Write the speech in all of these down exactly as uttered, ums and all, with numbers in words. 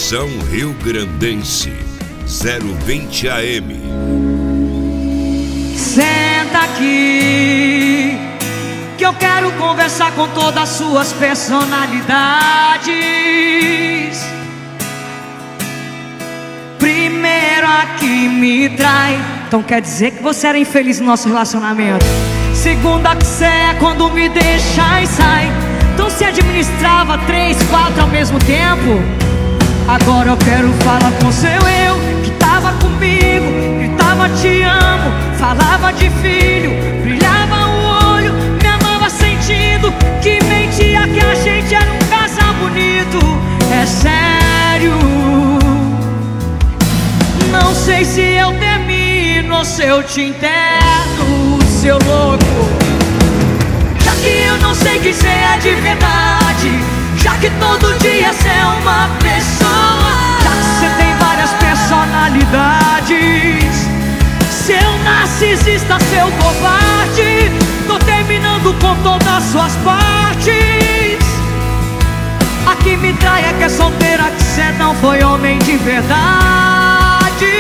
Versão rio-grandense zero vinte A M. Senta aqui, que eu quero conversar com todas as suas personalidades. Primeiro a que me trai, então quer dizer que você era infeliz no nosso relacionamento. Segunda que cê é quando me deixa e sai, então se administrava três, quatro ao mesmo tempo. Agora eu quero falar com seu eu, que tava comigo, gritava te amo, falava de filho, brilhava o olho, me amava sentindo que mentia que a gente era um casal bonito. É sério, não sei se eu termino ou se eu te interno, seu louco. Já que eu não sei que cê é de verdade, já que todo dia cê é uma pessoa, já que cê tem várias personalidades, seu narcisista, seu covarde, tô terminando com todas as suas partes. A que me trai é que é solteira, que cê não foi homem de verdade.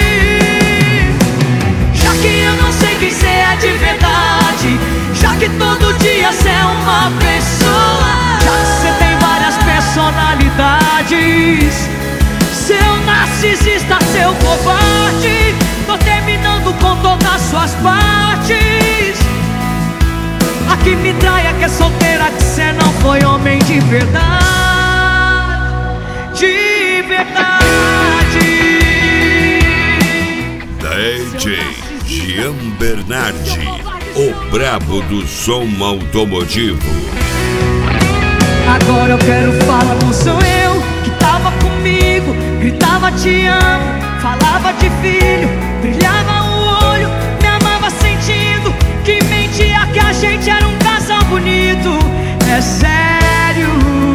Já que eu não sei que cê é de verdade, já que todo dia cê é uma pessoa, já que cê tem várias personalidades, seu narcisista, seu covarde, tô terminando com todas as suas partes. A que me trai é que é solteira, que cê não foi homem de verdade, de verdade. D J Gian Bernardi, o brabo do som automotivo. Agora eu quero falar com seu eu, que tava comigo, gritava te amo, falava de filho, brilhava o olho, me amava sentindo que mentia que a gente era um casal bonito. É sério,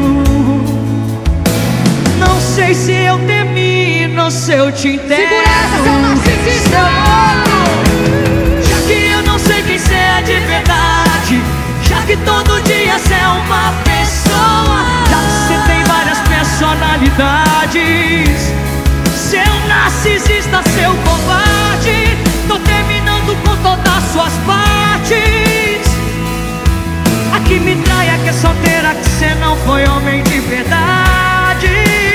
não sei se eu termino ou se eu te interno. Segura essa, seu narcisista! Já que eu não sei quem cê é de verdade, já que todo dia cê é uma pessoa, já que cê tem várias personalidades, seu narcisista, seu covarde, tô terminando com todas as suas partes. A que me trai é que é solteira, que cê não foi homem de verdade.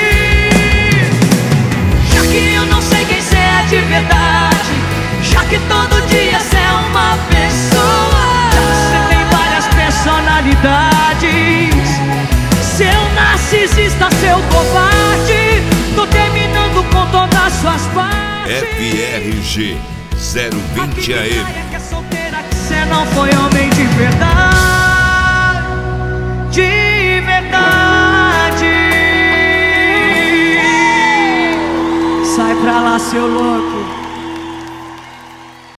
Já que eu não sei quem cê é de verdade, já que todo dia cê é uma pessoa, já que cê tem várias personalidades, seu narcisista, seu covarde, tô terminando com todas as suas partes. F R G zero vinte A M. Que é solteira, que cê não foi homem de verdade, de verdade. Sai pra lá, seu louco.